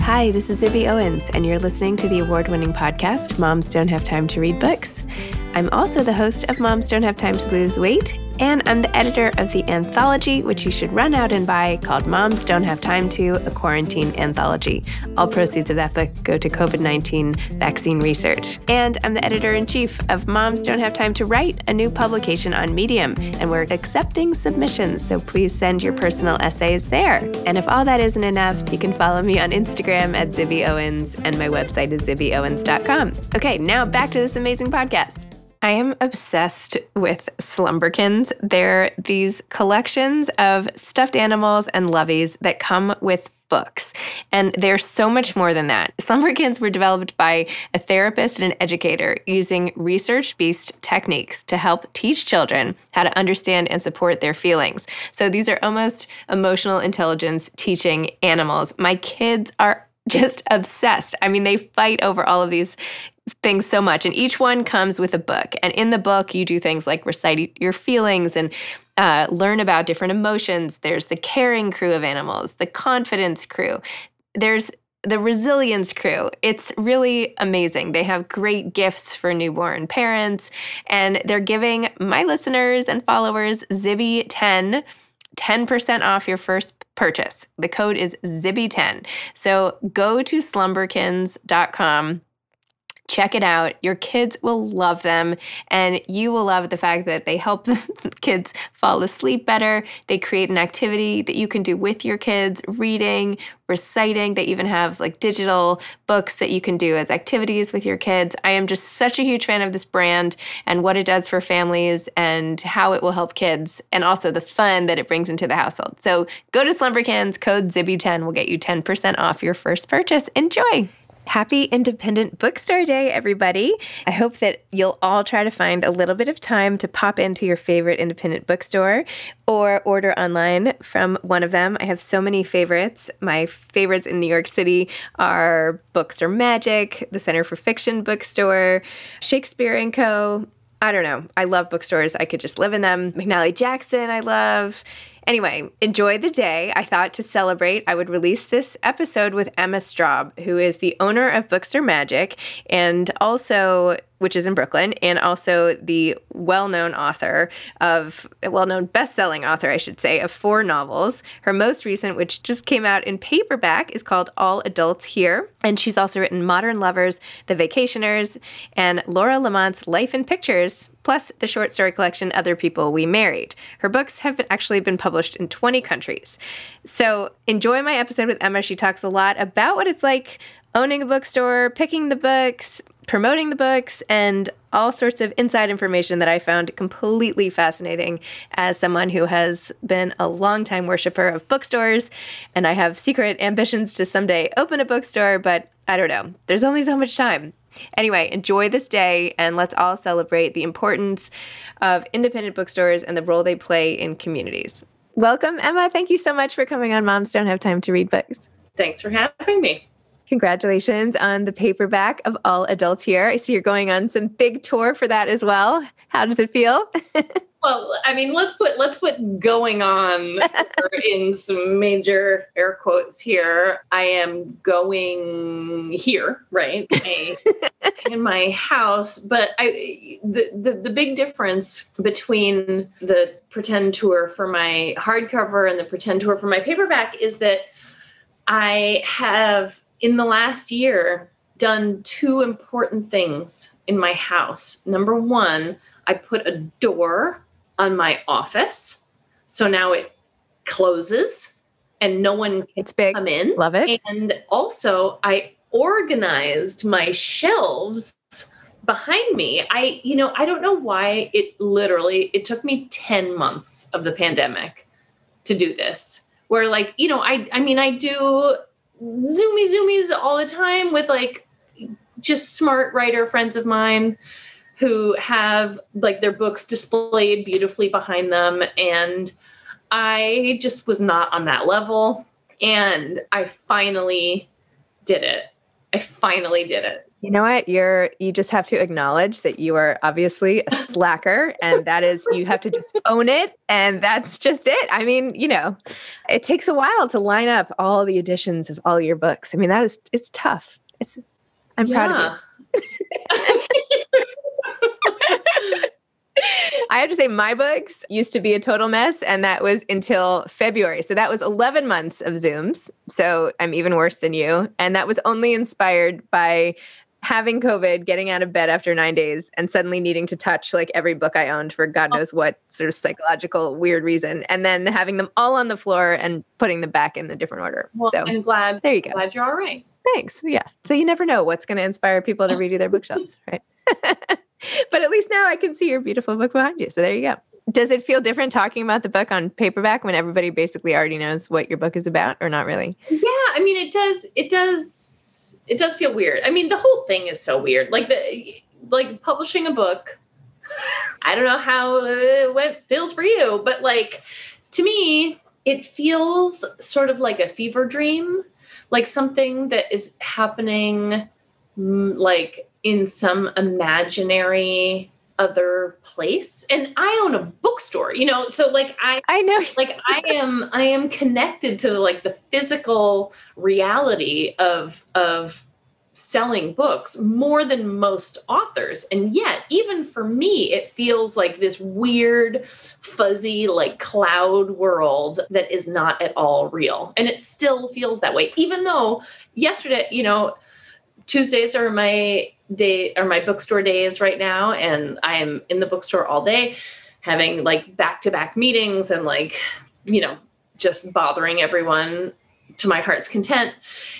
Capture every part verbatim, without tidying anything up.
Hi, this is Zibby Owens, and you're listening to the award-winning podcast, Moms Don't Have Time to Read Books. I'm also the host of Moms Don't Have Time to Lose Weight, and I'm the editor of the anthology, which you should run out and buy, called Moms Don't Have Time To, a Quarantine Anthology. All proceeds of that book go to covid nineteen vaccine research. And I'm the editor-in-chief of Moms Don't Have Time to Write, a new publication on Medium, and we're accepting submissions, so please send your personal essays there. And if all that isn't enough, you can follow me on Instagram at Zibby Owens, and my website is zibby owens dot com. Okay, now back to this amazing podcast. I am obsessed with Slumberkins. They're these collections of stuffed animals and loveys that come with books. And they're so much more than that. Slumberkins were developed by a therapist and an educator using research-based techniques to help teach children how to understand and support their feelings. So these are almost emotional intelligence teaching animals. My kids are just obsessed. I mean, they fight over all of these things so much. And each one comes with a book. And in the book, you do things like recite your feelings and uh, learn about different emotions. There's the caring crew of animals, the confidence crew. There's the resilience crew. It's really amazing. They have great gifts for newborn parents. And they're giving my listeners and followers Zibby ten, ten percent off your first purchase. The code is Zibby ten. So go to slumberkins dot com. Check it out. Your kids will love them, and you will love the fact that they help the kids fall asleep better. They create an activity that you can do with your kids, reading, reciting. They even have like digital books that you can do as activities with your kids. I am just such a huge fan of this brand and what it does for families and how it will help kids, and also the fun that it brings into the household. So go to Slumberkins, code Zibby ten will get you ten percent off your first purchase. Enjoy! Happy Independent Bookstore Day, everybody. I hope that you'll all try to find a little bit of time to pop into your favorite independent bookstore or order online from one of them. I have so many favorites. My favorites in New York City are Books Are Magic, the Center for Fiction Bookstore, Shakespeare and Co. I don't know. I love bookstores. I could just live in them. McNally Jackson, I love. Anyway, enjoy the day. I thought to celebrate, I would release this episode with Emma Straub, who is the owner of Books Are Magic, and also, which is in Brooklyn, and also the well-known author of, well-known best-selling author, I should say, of four novels. Her most recent, which just came out in paperback, is called All Adults Here. And she's also written Modern Lovers, The Vacationers, and Laura Lamont's Life in Pictures, plus the short story collection Other People We Married. Her books have been, actually been published in twenty countries. So enjoy my episode with Emma. She talks a lot about what it's like owning a bookstore, picking the books, promoting the books, and all sorts of inside information that I found completely fascinating as someone who has been a longtime worshiper of bookstores. And I have secret ambitions to someday open a bookstore, but I don't know. There's only so much time. Anyway, enjoy this day, and let's all celebrate the importance of independent bookstores and the role they play in communities. Welcome, Emma. Thank you so much for coming on Moms Don't Have Time to Read Books. Thanks for having me. Congratulations on the paperback of All Adults Here. I see you're going on some big tour for that as well. How does it feel? Well, I mean, let's put let's put going on in some major air quotes here. I am going here, right? I, in my house, but I the, the the big difference between the pretend tour for my hardcover and the pretend tour for my paperback is that I have, in the last year, done two important things in my house. Number one, I put a door on my office. So now it closes and no one can it's big. come in. Love it. And also I organized my shelves behind me. I, you know, I don't know why it literally, it took me ten months of the pandemic to do this. Where like, you know, I, I mean, I do Zoomy Zoomies all the time with like just smart writer friends of mine who have like their books displayed beautifully behind them. And I just was not on that level. And I finally did it. I finally did it. You know what? You're, you just have to acknowledge that you are obviously a slacker, and that is, you have to just own it. And that's just it. I mean, you know, it takes a while to line up all the editions of all your books. I mean, that is, it's tough. It's, I'm yeah. proud of you. I have to say my books used to be a total mess, and that was until February. So that was eleven months of Zooms. So I'm even worse than you. And that was only inspired by having COVID, getting out of bed after nine days and suddenly needing to touch like every book I owned for God knows what sort of psychological weird reason. And then having them all on the floor and putting them back in the different order. Well, so I'm glad. There you go. Glad you're all right. Thanks. Yeah. So you never know what's going to inspire people to redo their bookshelves, right? But at least now I can see your beautiful book behind you. So there you go. Does it feel different talking about the book on paperback when everybody basically already knows what your book is about, or not really? Yeah. I mean, it does, it does. It does feel weird. I mean, the whole thing is so weird. Like the, like publishing a book. I don't know how it went, feels for you, but like to me, it feels sort of like a fever dream, like something that is happening, like in some imaginary other place. And I own a bookstore, you know, so like I, I know, like I am, I am connected to like the physical reality of, of selling books more than most authors. And yet, even for me, it feels like this weird, fuzzy, like cloud world that is not at all real. And it still feels that way, even though yesterday, you know, Tuesdays are my day or my bookstore days right now. And I am in the bookstore all day having like back-to-back meetings and like, you know, just bothering everyone to my heart's content.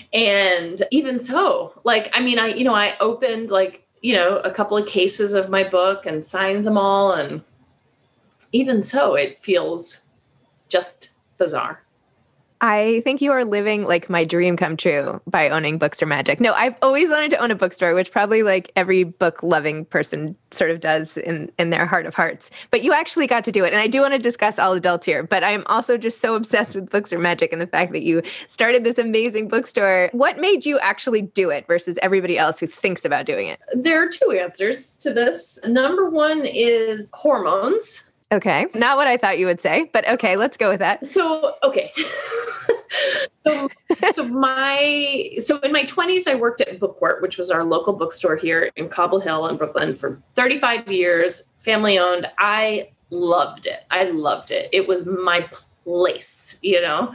And even so, like, I mean, I, you know, I opened like, you know, a couple of cases of my book and signed them all. And even so, it feels just bizarre. I think you are living like my dream come true by owning Bookstore Magic. No, I've always wanted to own a bookstore, which probably like every book loving person sort of does in, in their heart of hearts. But you actually got to do it. And I do want to discuss All Adults here, but I'm also just so obsessed with Bookstore Magic and the fact that you started this amazing bookstore. What made you actually do it versus everybody else who thinks about doing it? There are two answers to this. Number one is hormones. Okay. Not what I thought you would say, but okay, let's go with that. So, okay. so, so my, so in my twenties, I worked at Bookcourt, which was our local bookstore here in Cobble Hill in Brooklyn for thirty-five years, family owned. I loved it. I loved it. It was my place, you know?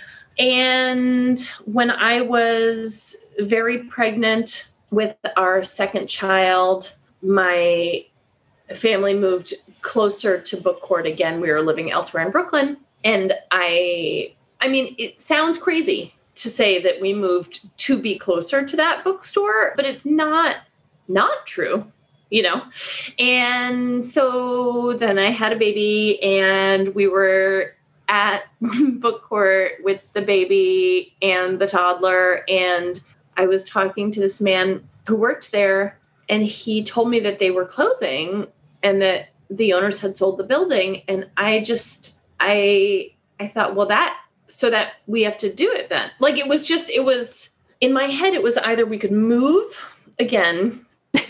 And when I was very pregnant with our second child, my family moved closer to Bookcourt again. We were living elsewhere in Brooklyn. And I, I mean, it sounds crazy to say that we moved to be closer to that bookstore, but it's not, not true, you know? And so then I had a baby and we were at Bookcourt with the baby and the toddler. And I was talking to this man who worked there, and he told me that they were closing and that the owners had sold the building. And I just, I, I thought, well, that, so that we have to do it then. Like, it was just, it was in my head, it was either we could move again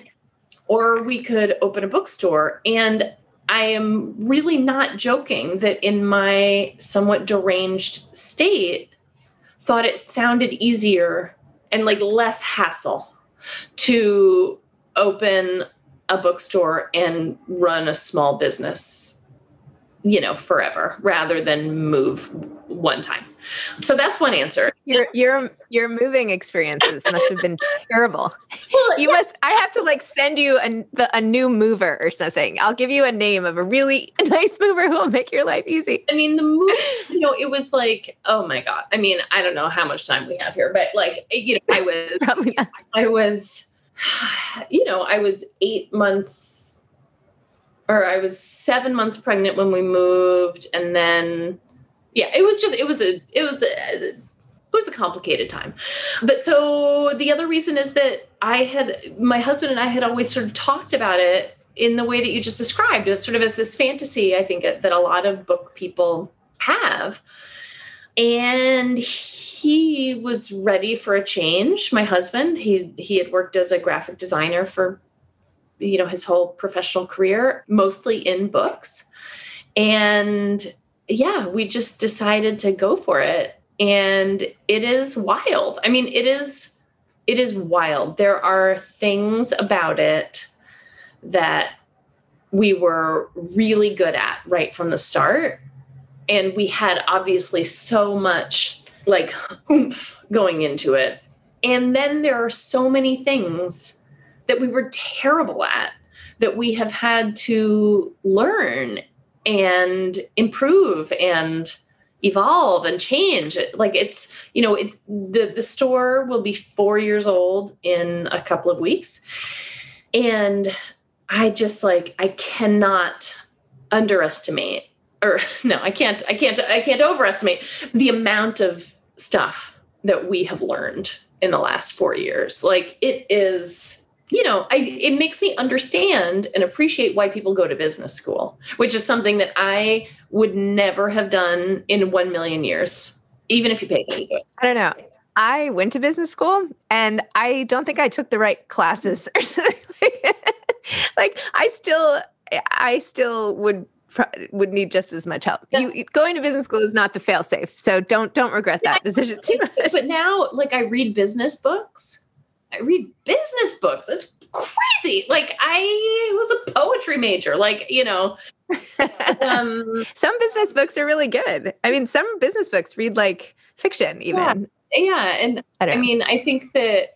or we could open a bookstore. And I am really not joking that in my somewhat deranged state, thought it sounded easier and like less hassle to open a bookstore and run a small business, you know, forever, rather than move one time. So that's one answer. Your your your moving experiences must have been terrible. Well, you yeah. must. I have to like send you a the, a new mover or something. I'll give you a name of a really nice mover who will make your life easy. I mean, the move. You know, it was like, oh my God. I mean, I don't know how much time we have here, but like, you know, I was probably not. I was. You know, I was eight months or I was seven months pregnant when we moved. And then, yeah, it was just, it was a, it was a, it was a complicated time. But so the other reason is that I had, my husband and I had always sort of talked about it in the way that you just described, as sort of as this fantasy, I think, that a lot of book people have. And he was ready for a change. My husband, he he had worked as a graphic designer for, you know, his whole professional career, mostly in books. And yeah, we just decided to go for it. And it is wild. I mean, it is, it is wild. There are things about it that we were really good at right from the start. And we had obviously so much like oomph going into it. And then there are so many things that we were terrible at that we have had to learn and improve and evolve and change. Like it's, you know, it, the, the store will be four years old in a couple of weeks. And I just like, I cannot underestimate or no, I can't, I can't, I can't overestimate the amount of stuff that we have learned in the last four years. Like it is, you know, I, it makes me understand and appreciate why people go to business school, which is something that I would never have done in one million years, even if you paid me to do it. I don't know. I went to business school and I don't think I took the right classes or something. Like I still, I still would would need just as much help. You going to business school is not the fail safe. So don't, don't regret that decision too much. But now, like I read business books. I read business books. It's crazy. Like I was a poetry major, like, you know, um, some business books are really good. I mean, some business books read like fiction even. Yeah. yeah. And I, I mean, I think that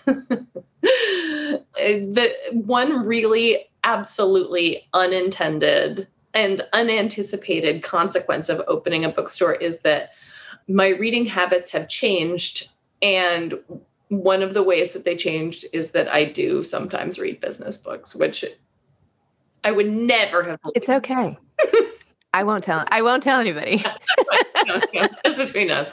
the one really absolutely unintended and unanticipated consequence of opening a bookstore is that my reading habits have changed. And one of the ways that they changed is that I do sometimes read business books, which I would never have believed. It's okay. I won't tell. I won't tell anybody. It's between us.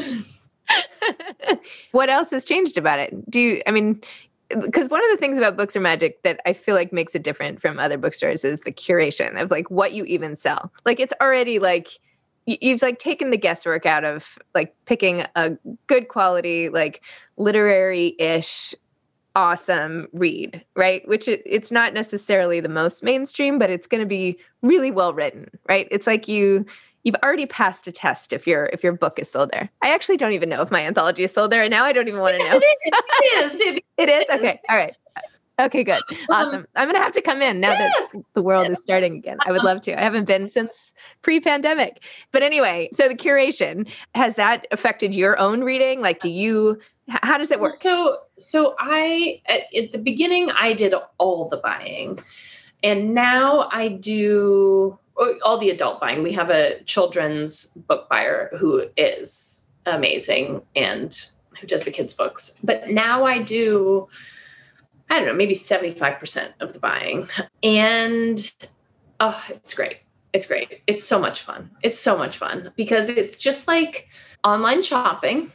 What else has changed about it? Do you, I mean, because one of the things about Books Are Magic that I feel like makes it different from other bookstores is the curation of like what you even sell. Like it's already like, you've like taken the guesswork out of like picking a good quality, like literary-ish, awesome read, right? Which it, it's not necessarily the most mainstream, but it's going to be really well written, right? It's like you, you've already passed a test if your if your book is sold there. I actually don't even know if my anthology is sold there, and now I don't even want to yes, know. It is. It is. It is? Okay. All right. Okay, good. Awesome. I'm going to have to come in now yes. that the world is starting again. I would love to. I haven't been since pre-pandemic. But anyway, so the curation, has that affected your own reading? Like, do you, how does it work? So, so I, at, at the beginning, I did all the buying. And now I do all the adult buying. We have a children's book buyer who is amazing and who does the kids' books. But now I do, I don't know, maybe seventy-five percent of the buying. And oh, it's great. It's great. It's so much fun. It's so much fun because it's just like online shopping,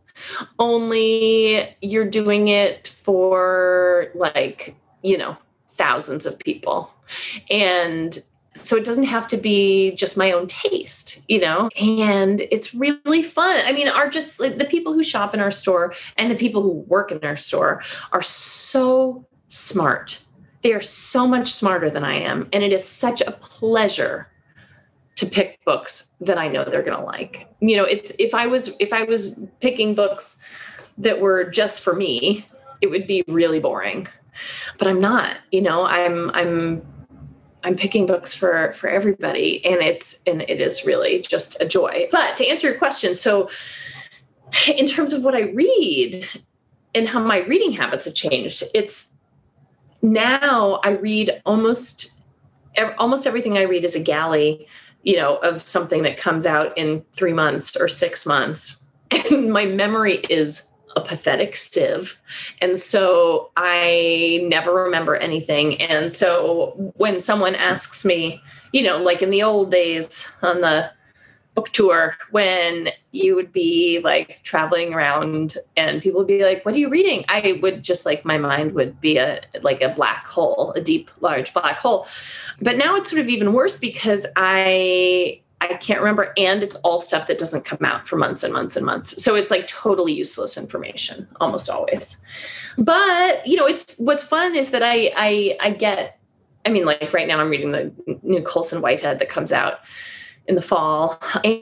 only you're doing it for like, you know, thousands of people. And so it doesn't have to be just my own taste, you know, and it's really fun. I mean, our just like, the people who shop in our store and the people who work in our store are so smart. They are so much smarter than I am. And it is such a pleasure to pick books that I know they're going to like. You know, it's, if I was, if I was picking books that were just for me, it would be really boring, but I'm not, you know, I'm, I'm, I'm picking books for, for everybody, and it's, and it is really just a joy. But to answer your question, so in terms of what I read and how my reading habits have changed, it's now I read almost, almost everything I read is a galley, you know, of something that comes out in three months or six months. And my memory is a pathetic sieve. And so I never remember anything. And so when someone asks me, you know, like in the old days on the book tour, when you would be like traveling around and people would be like, what are you reading? I would just like, my mind would be a, like a black hole, a deep, large black hole. But now it's sort of even worse because I, I can't remember. And it's all stuff that doesn't come out for months and months and months. So it's like totally useless information almost always. But, you know, it's what's fun is that I, I, I get, I mean, like right now I'm reading the new Colson Whitehead that comes out in the fall.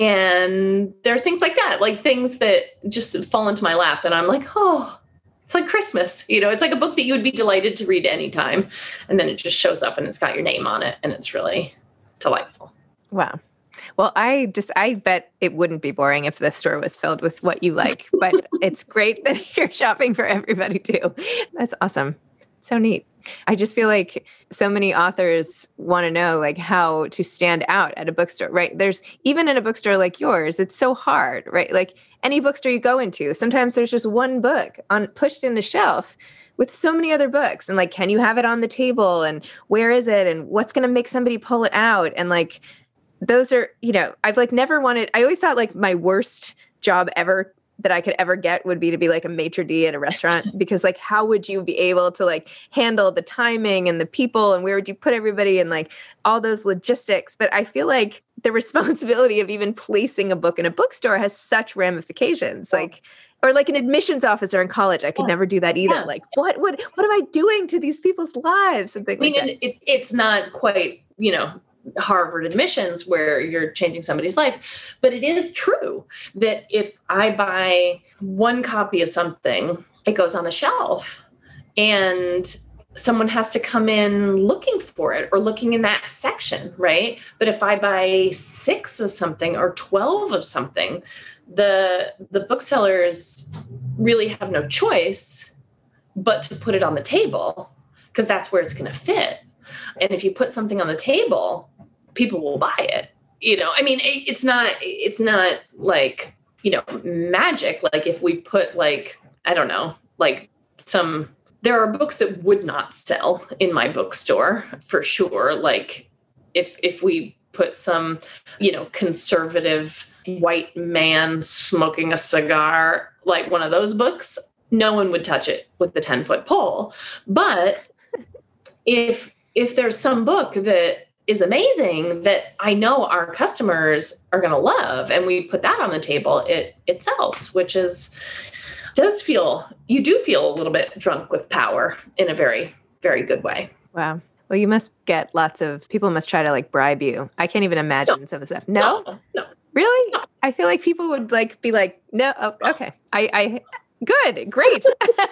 And there are things like that, like things that just fall into my lap and I'm like, oh, it's like Christmas. You know, it's like a book that you would be delighted to read anytime. And then it just shows up and it's got your name on it. And it's really delightful. Wow. Well, I just, I bet it wouldn't be boring if the store was filled with what you like, but it's great that you're shopping for everybody too. That's awesome. So neat. I just feel like so many authors want to know like how to stand out at a bookstore, right? There's even in a bookstore like yours, it's so hard, right? Like any bookstore you go into, sometimes there's just one book on pushed in the shelf with so many other books. And like, can you have it on the table? And where is it? And what's going to make somebody pull it out? And like, those are, you know, I've like never wanted, I always thought like my worst job ever that I could ever get would be to be like a maitre d' at a restaurant, because like, how would you be able to like handle the timing and the people and where would you put everybody and like all those logistics? But I feel like the responsibility of even placing a book in a bookstore has such ramifications, like, or like an admissions officer in college. I could yeah. never do that either. Yeah. Like, what, what, what am I doing to these people's lives? And things I mean, like that. It, it's not quite, you know, Harvard admissions where you're changing somebody's life. But it is true that if I buy one copy of something, it goes on the shelf and someone has to come in looking for it or looking in that section, right? But if I buy six of something or twelve of something, the the booksellers really have no choice but to put it on the table because that's where it's going to fit. And if you put something on the table, people will buy it. You know, I mean, it, it's not, it's not like, you know, magic. Like if we put like, I don't know, like some, there are books that would not sell in my bookstore for sure. Like if, if we put some, you know, conservative white man smoking a cigar, like one of those books, no one would touch it with the ten foot pole. But if, if there's some book that is amazing that I know our customers are going to love, and we put that on the table, it, it sells, which is, does feel, you do feel a little bit drunk with power in a very, very good way. Wow. Well, you must get lots of, people must try to like bribe you. I can't even imagine no. some of the stuff. No? No. no. Really? No. I feel like people would like, be like, no, oh, okay. I, I, good, great.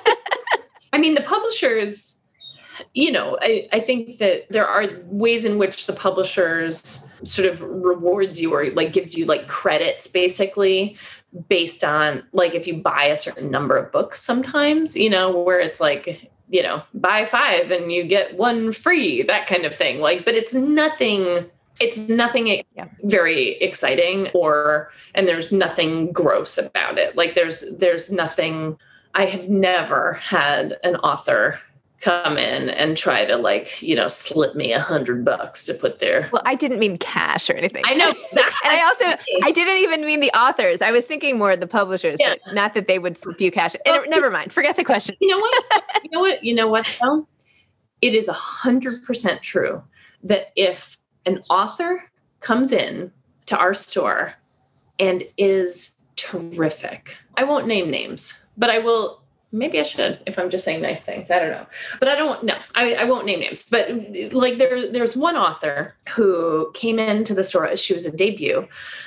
I mean, the publishers, you know, I, I think that there are ways in which the publishers sort of rewards you or like gives you like credits basically based on like if you buy a certain number of books sometimes, you know, where it's like, you know, buy five and you get one free, that kind of thing. Like, but it's nothing, it's nothing yeah. very exciting or, and there's nothing gross about it. Like there's, there's nothing, I have never had an author come in and try to like, you know, slip me a hundred bucks to put there. Well, I didn't mean cash or anything. I know. That, and I also, I didn't even mean the authors. I was thinking more of the publishers, yeah. but not that they would slip you cash. Well, never mind. Forget the question. You know what? You know what? You know what? Though? It is a hundred percent true that if an author comes in to our store and is terrific, I won't name names, but I will. Maybe I should, if I'm just saying nice things. I don't know. But I don't, no, I, I won't name names. But like there, there's one author who came into the store. She was a debut.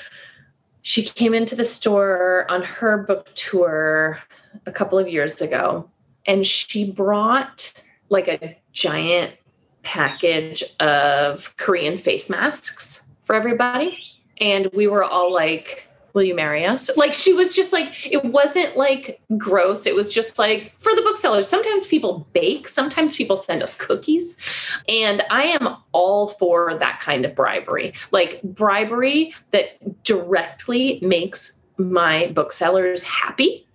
She came into the store on her book tour a couple of years ago. And she brought like a giant package of Korean face masks for everybody. And we were all like, will you marry us? Like, she was just like, it wasn't like gross. It was just like for the booksellers. Sometimes people bake. Sometimes people send us cookies. And I am all for that kind of bribery, like bribery that directly makes my booksellers happy.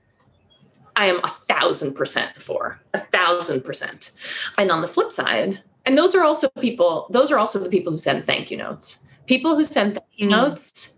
I am a thousand percent for a thousand percent. And on the flip side, and those are also people, those are also the people who send thank you notes. People who send thank you mm. notes,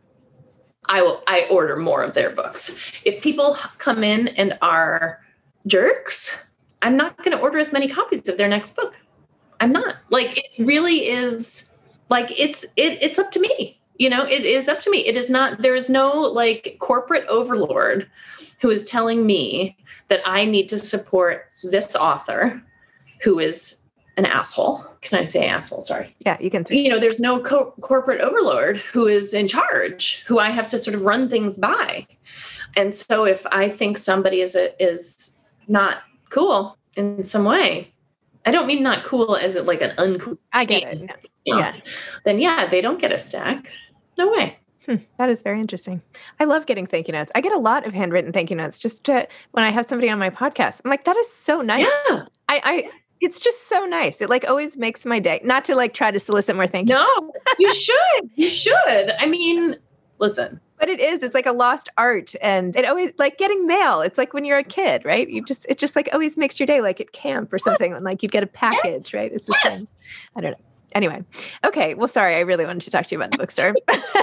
I will, I order more of their books. If people come in and are jerks, I'm not going to order as many copies of their next book. I'm not. Like, it really is like, it's, it, it's up to me. You know, it is up to me. It is not, there is no like corporate overlord who is telling me that I need to support this author who is an asshole. Can I say asshole? Sorry. Yeah, you can say. You know, there's no co- corporate overlord who is in charge, who I have to sort of run things by. And so if I think somebody is a, is not cool in some way, I don't mean not cool as it like an uncool. I get it. Yeah. You know, yeah. Then yeah, they don't get a stack. No way. Hmm, that is very interesting. I love getting thank you notes. I get a lot of handwritten thank you notes just to, when I have somebody on my podcast. I'm like, that is so nice. Yeah. I, I, it's just so nice. It like always makes my day. Not to like try to solicit more thank you. No, you should. You should. I mean, listen. But it is, it's like a lost art. And it always, like getting mail, it's like when you're a kid, right? You just, it just like always makes your day, like at camp or something. And like you'd get a package, yes. right? It's the yes. same. I don't know. Anyway. Okay. Well, sorry. I really wanted to talk to you about the bookstore.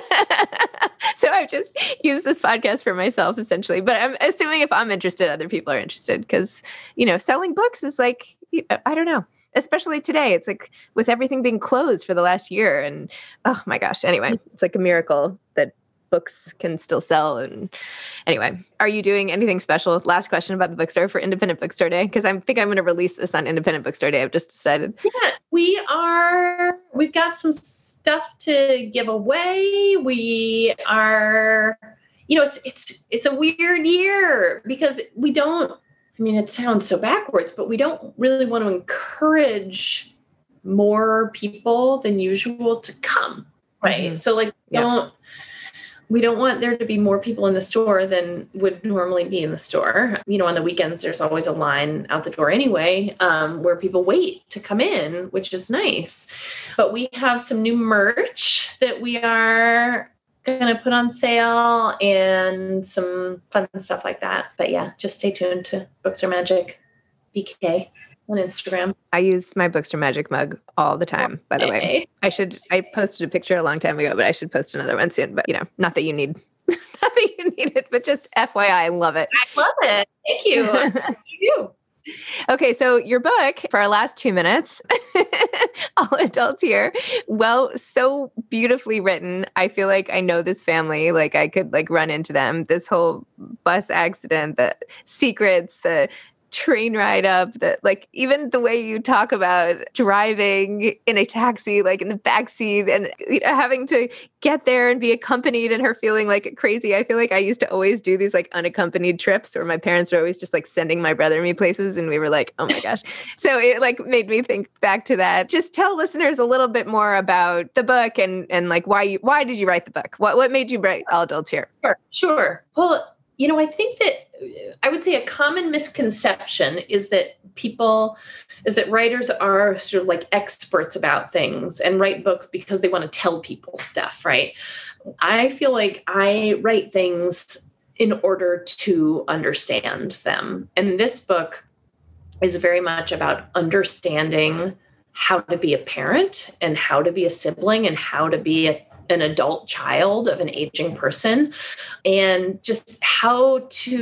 So I've just used this podcast for myself essentially, but I'm assuming if I'm interested, other people are interested because, you know, selling books is like, I don't know, especially today. It's like with everything being closed for the last year and oh my gosh. Anyway, it's like a miracle that books can still sell. And anyway, are you doing anything special? Last question about the bookstore for Independent Bookstore Day. Cause I think I'm going to release this on Independent Bookstore Day. I've just decided. Yeah, we are, we've got some stuff to give away. We are, you know, it's, it's, it's a weird year because we don't, I mean, it sounds so backwards, but we don't really want to encourage more people than usual to come. Right. Mm-hmm. So like, yeah. don't, we don't want there to be more people in the store than would normally be in the store. You know, on the weekends, there's always a line out the door anyway, um, where people wait to come in, which is nice. But we have some new merch that we are going to put on sale and some fun stuff like that. But yeah, just stay tuned to Books Are Magic B K on Instagram. I use my Bookstore Magic mug all the time, by the okay. way. I should, I posted a picture a long time ago, but I should post another one soon. But, you know, not that you need, not that you need it, but just F Y I, I love it. I love it. Thank you. Thank you. Okay, so your book, for our last two minutes, All Adults Here, well, so beautifully written. I feel like I know this family, like I could like run into them. This whole bus accident, the secrets, the train ride up, that like even the way you talk about driving in a taxi, like in the backseat and you know, having to get there and be accompanied and her feeling like crazy. I feel like I used to always do these like unaccompanied trips where my parents were always just like sending my brother and me places. And we were like, oh my gosh. So it like made me think back to that. Just tell listeners a little bit more about the book and, and like why you, why did you write the book? What, what made you write All Adults Here? Sure. Sure. Well, you know, I think that I would say a common misconception is that people, is that writers are sort of like experts about things and write books because they want to tell people stuff, right? I feel like I write things in order to understand them. And this book is very much about understanding how to be a parent and how to be a sibling and how to be a an adult child of an aging person and just how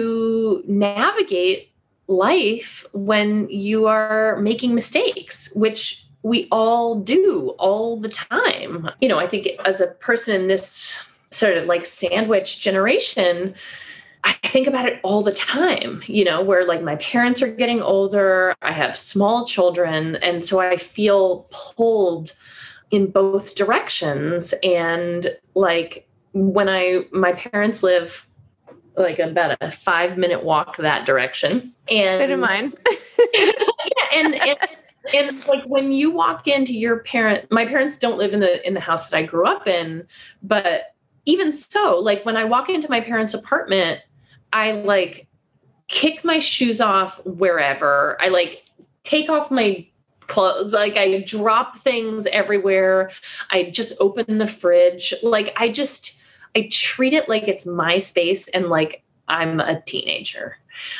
to navigate life when you are making mistakes, which we all do all the time. You know, I think as a person in this sort of like sandwich generation, I think about it all the time, you know, where like my parents are getting older, I have small children, and so I feel pulled in both directions. And like when I, my parents live like about a five minute walk that direction. And so do mine. yeah, and, and, and like when you walk into your parent, my parents don't live in the, in the house that I grew up in, but even so, like when I walk into my parents' apartment, I like kick my shoes off wherever. I like take off my clothes, like I drop things everywhere. I just open the fridge. Like I just, I treat it like it's my space and like I'm a teenager.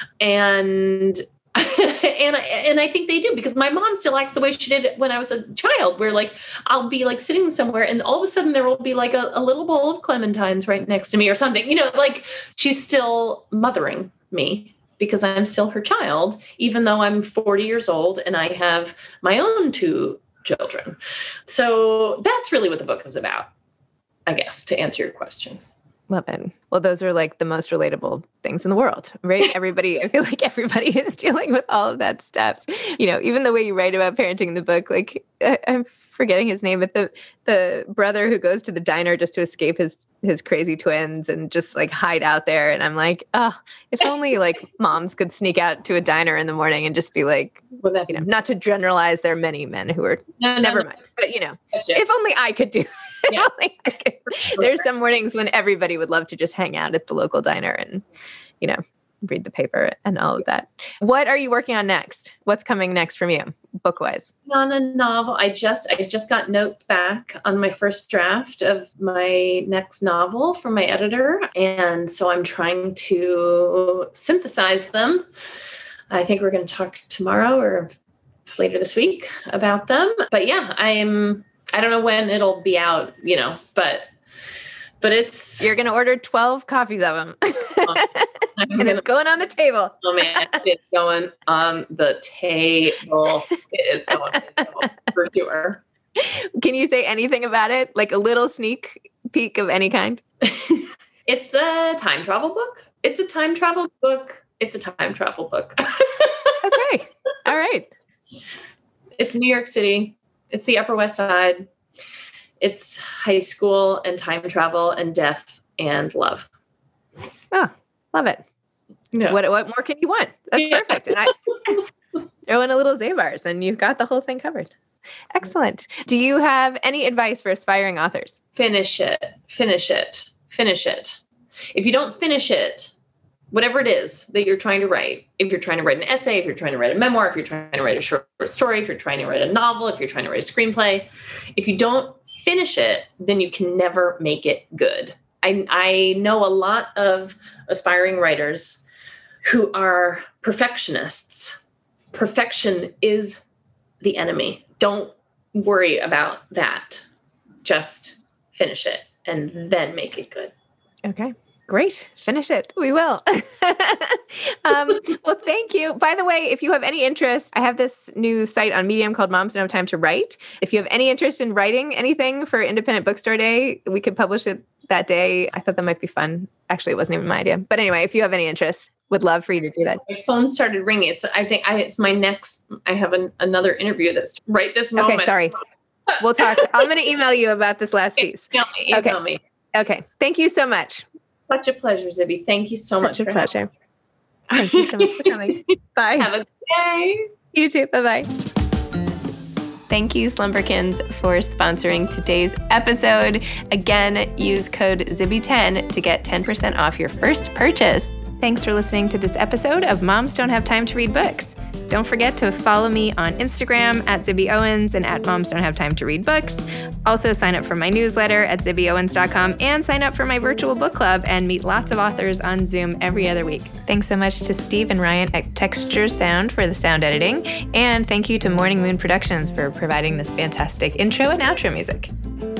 And and I, and I think they do because my mom still acts the way she did when I was a child, where like I'll be like sitting somewhere and all of a sudden there will be like a, a little bowl of clementines right next to me or something, you know, like she's still mothering me because I'm still her child, even though I'm forty years old and I have my own two children. So that's really what the book is about. I guess, to answer your question. Love it. Well, those are like the most relatable things in the world, right? Everybody, I feel like everybody is dealing with all of that stuff. You know, even the way you write about parenting in the book, like I, I'm forgetting his name, but the the brother who goes to the diner just to escape his his crazy twins and just like hide out there. And I'm like, oh, if only like moms could sneak out to a diner in the morning and just be like, Would that you be- know, not to generalize, there are many men who are No, no, never no. mind. But you know, Gotcha. if only I could do that. Yeah. If only I could. There's some mornings when everybody would love to just hang out at the local diner and, you know, read the paper and all of that. What are you working on next? What's coming next from you, book-wise? On a novel, I just I just got notes back on my first draft of my next novel from my editor, and so I'm trying to synthesize them. I think we're going to talk tomorrow or later this week about them. But yeah, I'm I don't know when it'll be out, you know, but but it's You're going to order twelve copies of them. I'm and gonna, it's going on the table. oh man, it's going on the table. It is going on the table for sure. Can you say anything about it? Like a little sneak peek of any kind? It's a time travel book. It's a time travel book. It's a time travel book. Okay. All right. It's New York City. It's the Upper West Side. It's high school and time travel and death and love. Oh, love it. Yeah. What what more can you want? That's Yeah. perfect. And I throw in a little Zabars and you've got the whole thing covered. Excellent. Do you have any advice for aspiring authors? Finish it. Finish it. Finish it. If you don't finish it, whatever it is that you're trying to write, if you're trying to write an essay, if you're trying to write a memoir, if you're trying to write a short story, if you're trying to write a novel, if you're trying to write a screenplay, if you don't finish it, then you can never make it good. I, I know a lot of aspiring writers who are perfectionists. Perfection is the enemy. Don't worry about that. Just finish it and then make it good. Okay. Great. Finish it. We will. um, well, thank you. By the way, if you have any interest, I have this new site on Medium called Moms Don't Have Time to Write. If you have any interest in writing anything for Independent Bookstore Day, we could publish it that day. I thought that might be fun. Actually, it wasn't even my idea. But anyway, if you have any interest, would love for you to do that. My phone started ringing. It's, I think I, it's my next, I have an, another interview that's right this moment. Okay, sorry. We'll talk. I'm going to email you about this last piece. Email me. Email Okay. me. Okay. Thank you so much. Such a pleasure, Zibby. Thank you so much. Such a for pleasure. Thank you so much for coming. Bye. Have a good day. You too. Bye-bye. Thank you, Slumberkins, for sponsoring today's episode. Again, use code Zibby ten to get ten percent off your first purchase. Thanks for listening to this episode of Moms Don't Have Time to Read Books. Don't forget to follow me on Instagram at Zibby Owens and at Moms Don't Have Time to Read Books. Also sign up for my newsletter at zibby owens dot com and sign up for my virtual book club and meet lots of authors on Zoom every other week. Thanks so much to Steve and Ryan at Texture Sound for the sound editing. And thank you to Morning Moon Productions for providing this fantastic intro and outro music.